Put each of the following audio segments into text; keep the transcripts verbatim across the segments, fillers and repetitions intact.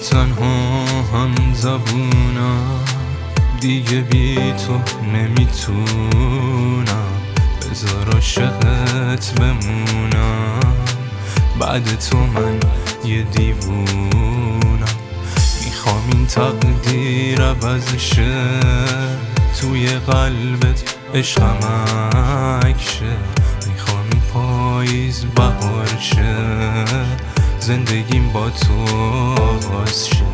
تنها هم زبونم، دیگه بی تو نمیتونم. بذار عاشقت بمونم، بعد تو من یه دیوونم. میخوام این تقدیر عوض شه، توی قلبت عشقم عکشه. میخوام این پاییز بهار شه، زندگیم با تو آغاز شه،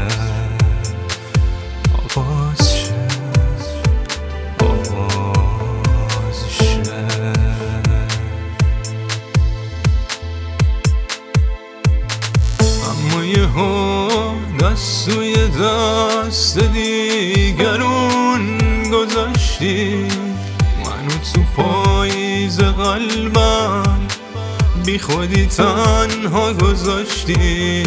آغاز شه، آغاز شه. اما یهو دست توی دست دیگرون گذاشتی، منو تو پاییز قلبم بی خودی تنها گذاشتی.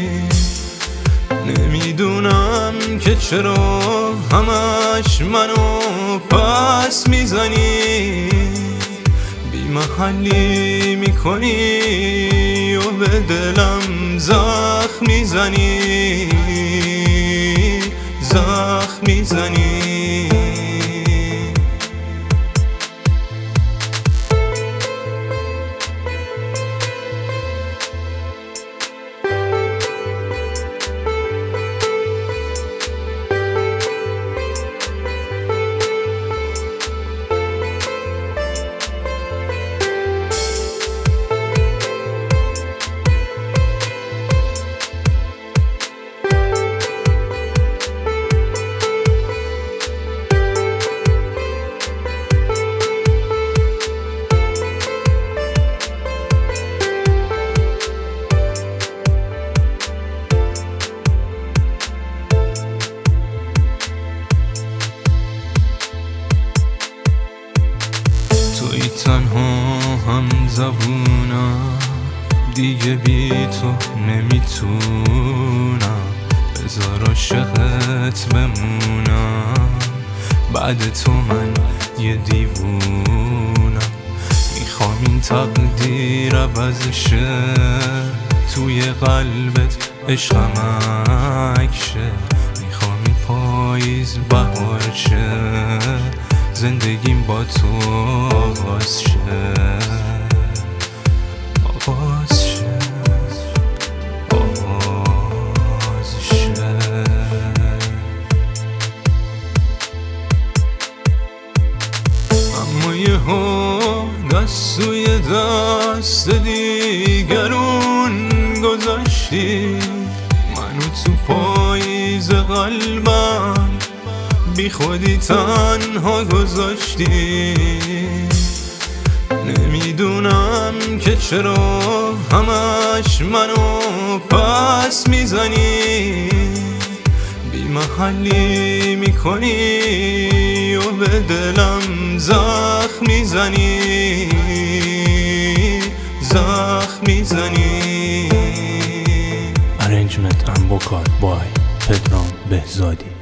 نمیدونم که چرا همش منو پس میزنی، بی محلی میکنی و به دلم زخم میزنی، زخم میزنی. توی تنها هم زبونم، دیگه بی تو نمیتونم. بذار عاشقت بمونم، بعد تو من یه دیوونم. میخوام این تقدیر عوض شه، توی قلبت عشقم عکشه. میخوام این پاییز بهار شه، زندگیم با تو آغاز شه، آغاز شه، آغاز شه. اما یهو دست توی دست دیگرون گذاشتی، منو تو پاییز قلبم بی خودی تنها گذاشتی. نمیدونم که چرا همش منو پس میزنی، بی محلی میکنی و به دلم زخم میزنی، زخم میزنی. Arrangement and vocal by Pedram Behzadi.